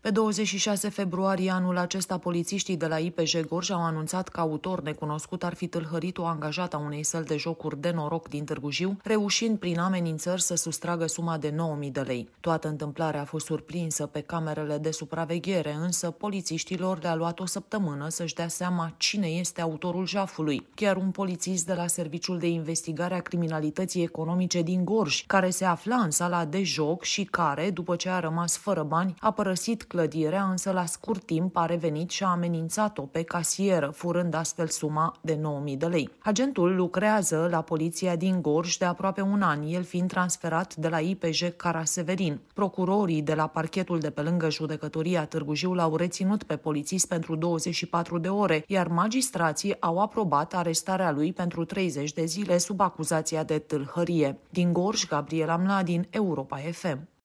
Pe 26 februarie anul acesta, polițiștii de la IPJ Gorj au anunțat că autor necunoscut ar fi tâlhărit o angajată a unei săli de jocuri de noroc din Târgu Jiu, reușind prin amenințări să sustragă suma de 9.000 de lei. Toată întâmplarea a fost surprinsă pe camerele de supraveghere, însă polițiștilor le-a luat o săptămână să-și dea seama cine este autorul jafului. Chiar un polițist de la Serviciul de Investigare a Criminalității Economice din Gorj, care se afla în sala de joc și care, după ce a rămas fără bani, a părăsit clădirea, însă la scurt timp a revenit și a amenințat-o pe casieră, furând astfel suma de 9.000 de lei. Agentul lucrează la poliția din Gorj de aproape un an, el fiind transferat de la IPJ Caraseverin. Procurorii de la parchetul de pe lângă judecătoria Târgu Jiu l-au reținut pe polițist pentru 24 de ore, iar magistrații au aprobat arestarea lui pentru 30 de zile sub acuzația de tâlhărie. Din Gorj, Gabriela Mladin, Europa FM.